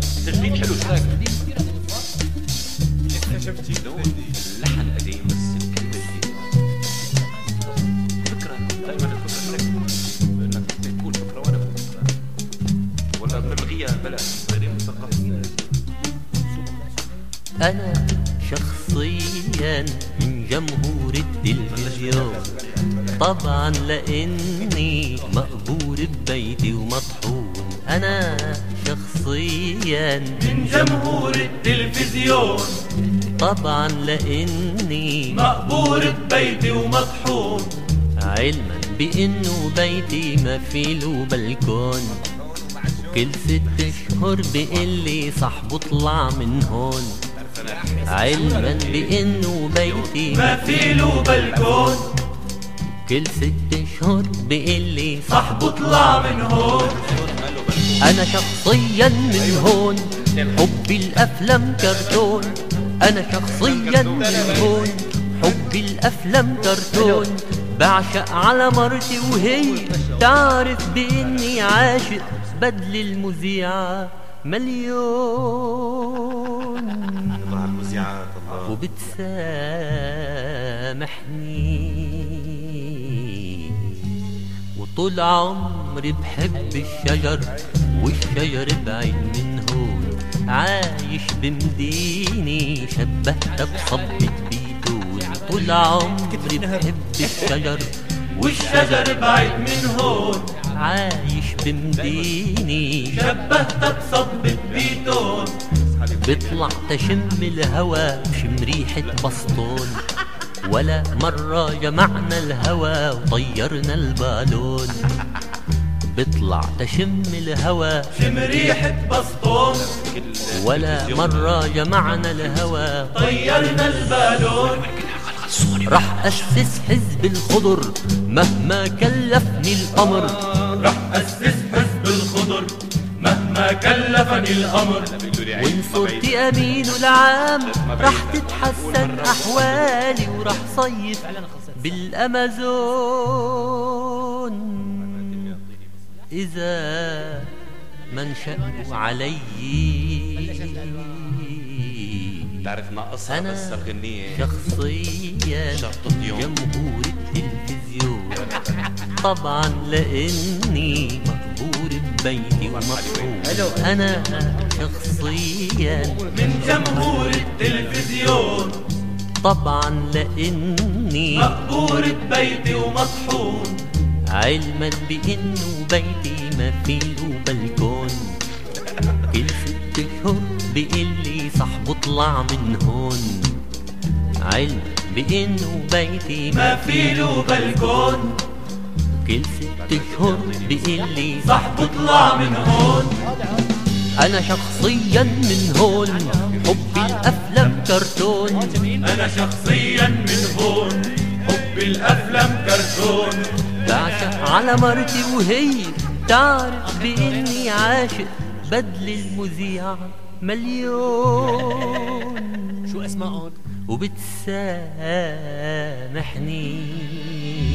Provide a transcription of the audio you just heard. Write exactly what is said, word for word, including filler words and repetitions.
تجديد حلو شراك اكتشفتي اللحن قديم بس الكلمة جديدة. فكرة دائما الفكرة انك تكون فكرة وانا بكون فكرة ولا بنلغيها بلا غير مثقفين. أنا شخصيا من جمهور التلفزيون طبعا لأني مقبور ببيتي ومطحون. أنا شخصيا من جمهور التلفزيون طبعا لأني مقبور ببيتي ومطحون، علما بأنه بيتي ما فيلو بلكون. كل ست اشهر بقلي صاحبه اطلع من هون، علما بأنه بيتي ما فيلو بلكون. كل ست اشهر بقلي صاحبه اطلع من هون. أنا شخصيا من هون حبي الأفلام كرتون. أنا شخصيا من هون حبي الأفلام كرتون. بعشق على مرتي وهي تعرف بإني عاشق، بدل المذيعة مليون مع المذيعات الله وبتسامحني. وطول عمري بحب الشجر والشجر بعيد من هون. عايش بمديني شبهت بصبة بيتون. طول عمري بحب الشجر والشجر بعيد من هون. عايش بمديني شبهت بصبة بيتون. بطلع تشم الهوا بشم ريحة بسطون. ولا مرة جمعنا الهوا وطيرنا البالون. بطلع تشم الهوا شم ريحة بسطون. ولا مرة جمعنا الهوا طيرنا البالون. رح أسس حزب الخضر مهما كلفني الأمر. رح أسس حزب الخضر مهما كلفني الأمر. وإن صرت أمين العام رح تتحسن أحوالي ورح صيف بالأمازون. إذا ما انشأوا علي تعرف ناقصها أنا بس الغنية شخصيا شرط اليوم. جمهور التلفزيون طبعا لأني مقبور ببيتي ومطحون. أنا شخصيا من جمهور التلفزيون طبعا لأني مقبور ببيتي ومطحون، علما بأنه بيتي ما فيلو بلكون. كل ست اشهر بقلي صاحبه اطلع من هون، علما بأنه بيتي ما فيلو بلكون. كل ست اشهر بقلي صاحبه اطلع من هون. أنا شخصيا من هون حبي الأفلام كرتون. أنا شخصيا من هون حب الأفلام كرتون. بعشق على مرتي وهي تعرف بإني عاشق، بدل المذيعة مليون شو اسمائهم؟ وبتسامحني.